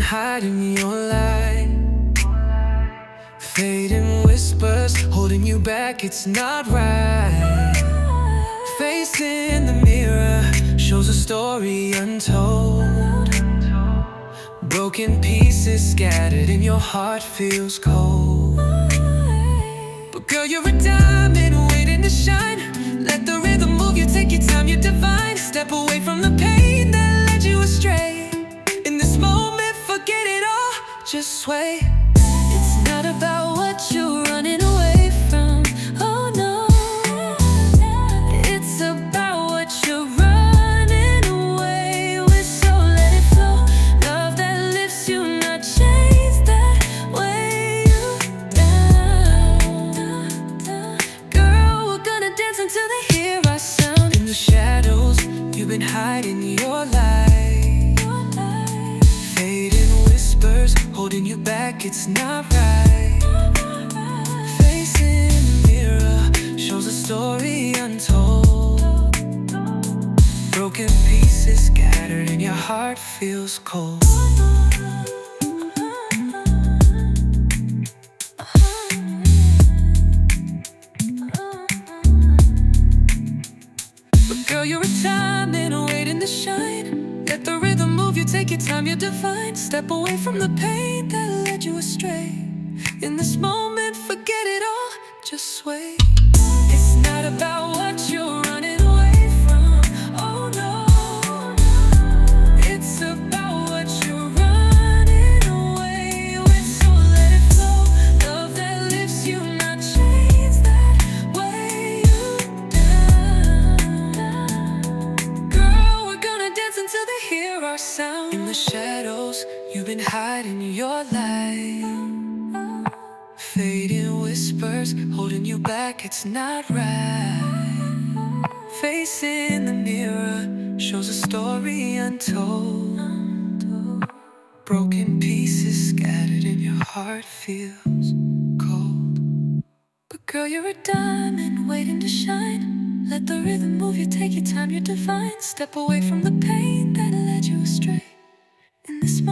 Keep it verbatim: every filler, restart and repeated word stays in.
hiding your light. Fading whispers holding you back, it's not right. Face in the mirror shows a story untold. Broken pieces scattered and your heart feels cold. But girl, you're a diamond waiting to shine. Let the rhythm move you, take your time, you're divine. Step away from the pain that led you astray. In this moment, forget it all, just sway. It's not about what you're running away from, oh no. It's about what you're running away with, so let it flow. Love that lifts you, not chains that weigh you down. Girl, we're gonna dance until they hear our sound. In the shadows, you've been hiding your light. Fading whispers holding you back, it's not right. Face in the mirror shows a story untold. Broken pieces scattered and your heart feels cold. But girl, you're a diamond waiting to shine. Let the rhythm move you, take your time, you're divine. Step away from the pain that led you astray. In this moment, forget it all, just sway. It's not about what you're running away from, oh no. It's about what you're running away with, so let it flow. Love that lifts you, not chains that weigh you down. Girl, we're gonna dance until they hear our sound. In the shadows, you've been hiding your light. Fading whispers holding you back, it's not right. Face in the mirror shows a story untold. Broken pieces scattered and your heart feels cold. But girl, you're a diamond waiting to shine. Let the rhythm move you, take your time, you're divine. Step away from the pain that led you astray. In this moment